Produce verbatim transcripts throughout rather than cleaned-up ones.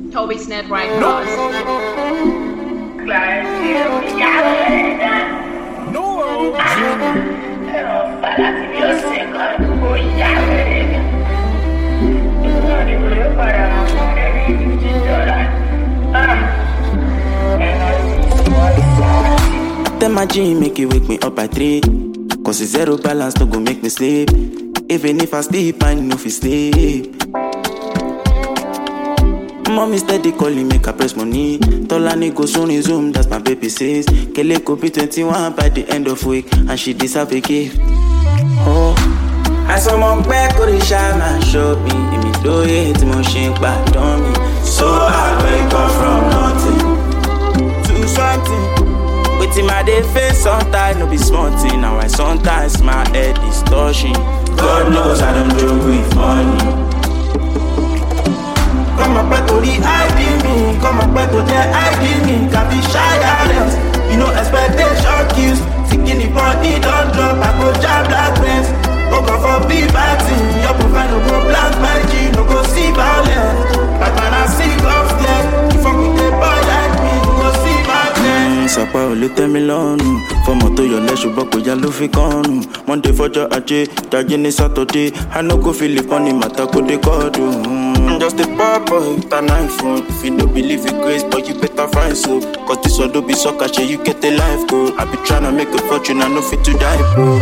Toby's Network Plus. No. Tell my gym, make you wake me up by three. Cause it's zero balance, don't go make me sleep. Even if I sleep, I know if you sleep. Mommy steady calling, make her press money. Tolani go soon in Zoom, that's my baby says. Kele could be twenty-one by the end of week, and she deserve a gift. Oh, I saw my back, Orisha man show me. If me do it, motion back on me. So I wake up from nothing to something. Waiting my day face, sometimes no be small thing. Now I sometimes my head is touching. God knows I don't joke with money. Come up back to the I D me, come up back to the I D me. Can't be shy else, you know expectation kills. Thinking the body don't drop, I go jab black friends. Go go for big party, your profile no go black my G, no go see violence. But when I see God's dead, you fuck with the boy like me, you go see violence. Sapa o le tẹ́mi lọ́rùn, fọmọ tó yọ lẹ́sùn bọ́ kò yá ló fi kọ́rùn. Monday fọjọ́ ajé, jajé ní Saturday, I no go feel it funny, màtá kó dé kọ́ọ̀dù. Just a pop boy with an iPhone. If you don't believe in grace, but you better find so. Cause this one don't be so cash, you get a life goal. I be tryna make a fortune, I know fit to die, bro.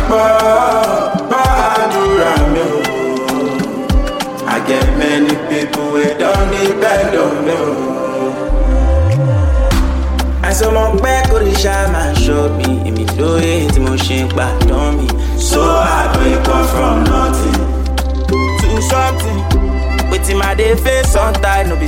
I get many people who don't depend on me. I saw my back, Orisha man showed me. If me do it, motion back on me. So I wake up from nothing to something. Waiting my day face, sometimes no be